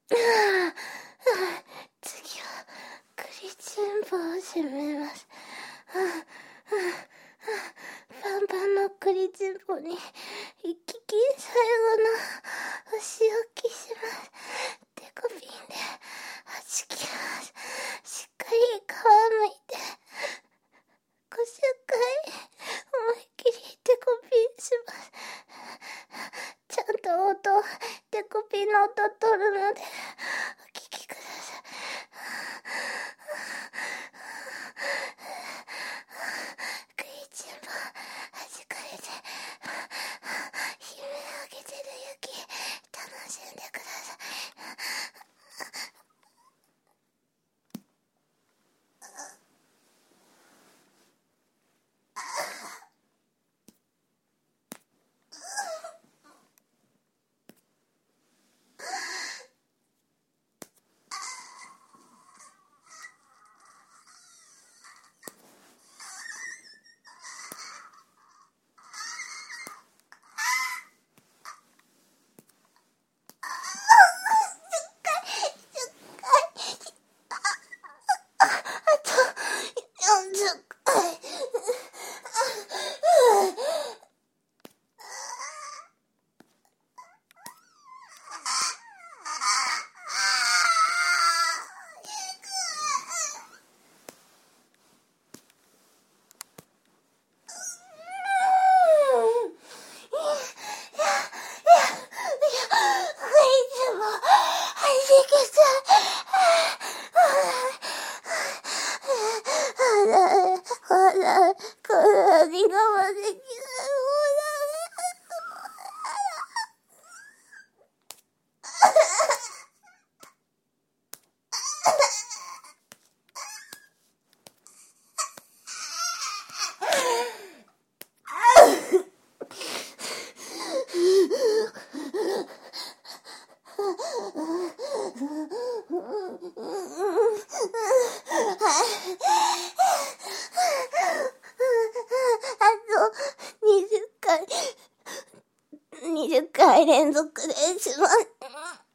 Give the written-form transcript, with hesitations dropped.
次は栗チンポを締めます。パンパンの栗チンポに一気に最後のお仕置きします。デコピンではじきます。しっかり皮むいて50回思いっきりデコピンします。ちゃんとデコピンの音取るのでお聞きください。クリチンも弾かれて悲鳴上げてる雪楽しんでください。20回連続でします。